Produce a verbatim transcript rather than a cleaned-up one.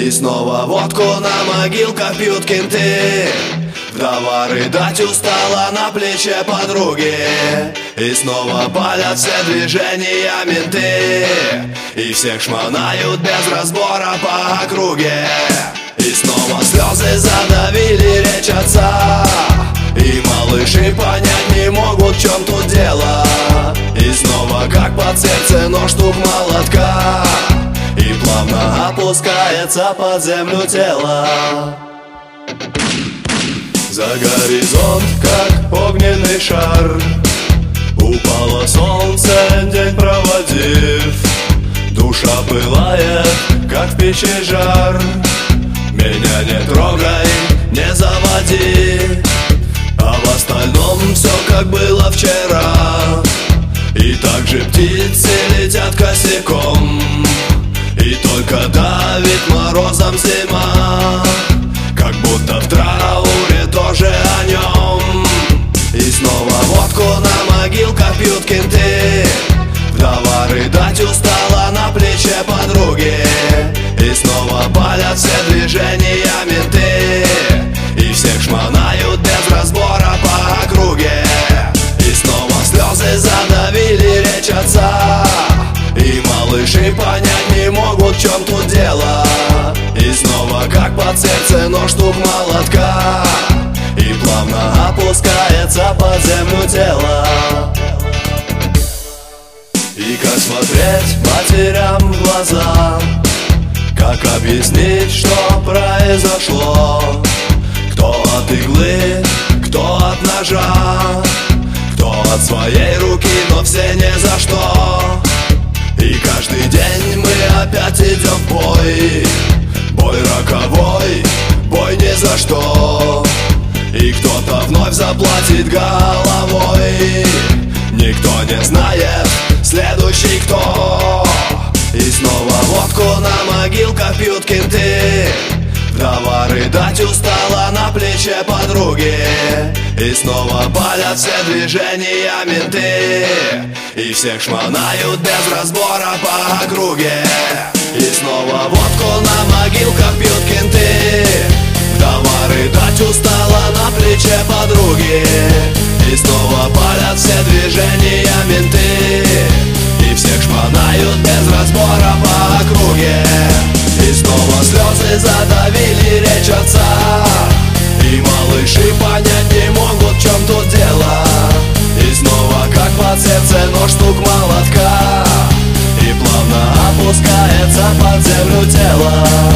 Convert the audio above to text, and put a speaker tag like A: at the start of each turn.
A: И снова водку на могилках пьют кенты. Вдова рыдать устала на плече подруги. И снова палят все движения менты. И всех шмонают без разбора по округе. И снова слезы задавили речь отца. И малыши понять не могут, в чем тут дело. И снова как под сердце нож стук молотка. И плавно опускается под землю тело. За горизонт, как огненный шар, упало солнце, день проводив. Душа пылает, как в печи жар. Меня не трогай, не заводи. А в остальном все как было вчера. И также птицы летят косяком. И только давит морозом зима. Как будто в трауре тоже о нем. И снова водку на могилках пьют кенты. Вдова рыдать устала на плече подруги. И снова палят все движения менты. И всех шмонают без разбора по округе. И снова слезы задавили речь отца. И малыши понять не могут, в чем тут дело. И снова как под сердце нож стук молотка. И плавно опускается под землю тело. И как смотреть матерям в глаза, как объяснить, что произошло? Кто от иглы, кто от ножа, кто от своей руки, но все ни за что. И каждый день мы опять идем в бой. Бой роковой, бой ни за что. И кто-то вновь заплатит головой. Никто не знает, следующий кто. И снова водку на могилках пьют кенты. Вдова рыдать устала на плече подруги. И снова палят все движения менты. И всех шмонают без разбора по округе. И снова водку на могилках пьют кенты. Вдова рыдать устала на плече подруги. И снова палят все движения менты. И всех шмонают без разбора по округе. И снова слезы задавили речь отца. И малыши понять не могут, в чем тут дело. И снова как под сердце нож стук молотка. И плавно опускается под землю тело.